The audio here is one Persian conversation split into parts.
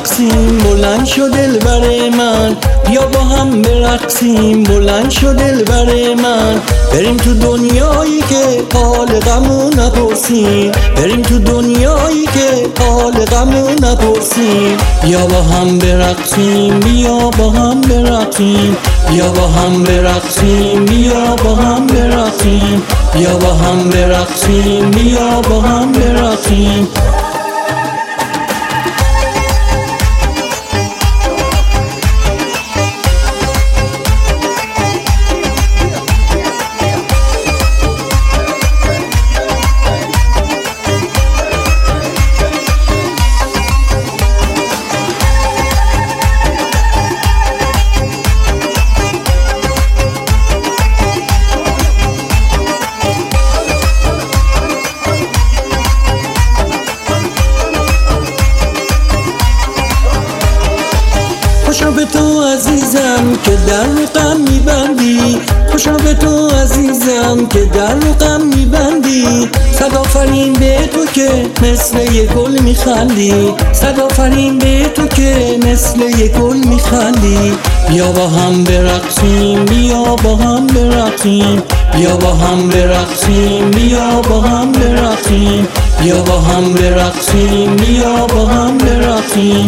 برقصیم بلند شو دلبر من، بیا با هم برقصیم بلند شو دلبر من. بریم تو دنیایی که حال غمو نپرسیم، بریم تو دنیایی که حال غمو نپرسیم. بیا با هم برقصیم، بیا با هم برقصیم، بیا با هم برقصیم، بیا با هم برقصیم، بیا با هم برقصیم، بیا با هم برقصیم. خوشا به تو عزیزم که در رو غم میبندی، خوشا به تو عزیزم که در رو غم میبندی. صد آفرین به تو که مثل یک گل میخندی، صد آفرین به تو که مثل یک گل میخندی. بیا با هم برقصیم، بیا با هم برقصیم، بیا با هم برقصیم، بیا با هم برقصیم، بیا با هم برقصیم، بیا با هم برقصیم.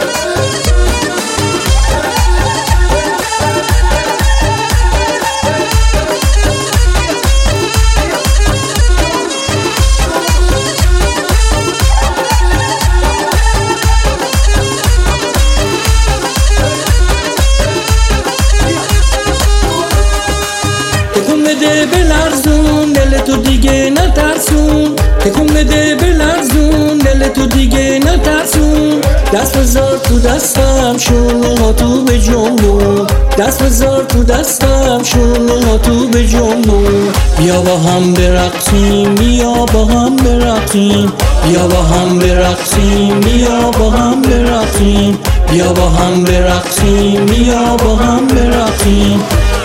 تکون بده بلرزون دل تو دیگه نترسون، تکون بده بلرزون دل تو دیگه نترسون. دست بذار تو دستم شونه ها تو به جنبون، دست بذار تو دستم شونه ها تو به جنبون. بیا با هم برقصیم، بیا با هم برقصیم، بیا با هم برقصیم، بیا با هم برقصیم، بیا با هم برقصیم، بیا با هم برقصیم.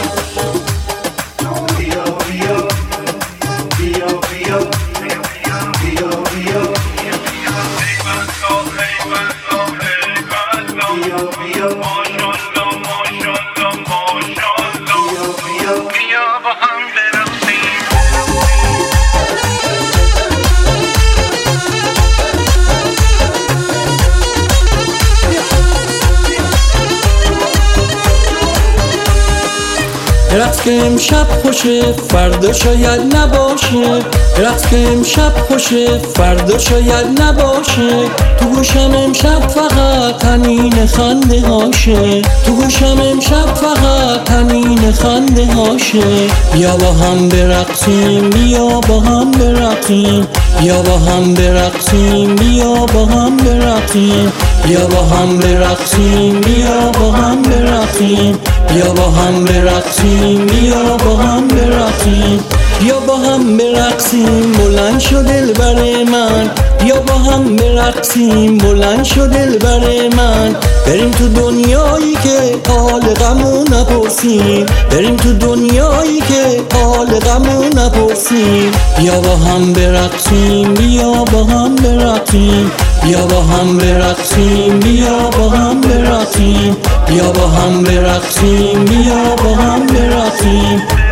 رقص که امشب خوشه فردا شاید نباشه، رقص که امشب خوشه فردا شاید نباشه. تو گوشم امشب فقط طنین خنده هاشه، تو گوشم امشب فقط طنین خنده هاشه. بیا با هم برقصیم، بیا با هم برقصیم، بیا با هم برقصیم، بیا با هم برقصیم، بیا با هم برقصیم، بیا با هم برقصیم، بیا با هم برقصیم، بیا با هم برقصیم. بیا با هم برقصیم بلند شو دلبر من، بیا با هم برقصیم بلند شو دلبر من. بریم تو دنیایی که حال غمو نپرسیم، بریم تو دنیایی که حال غمو نپرسیم. بیا با هم برقصیم، بیا با هم برقصیم، بیا با هم برقصیم، بیا با هم برقصیم، بیا با هم برقصیم، بیا با هم برقصیم.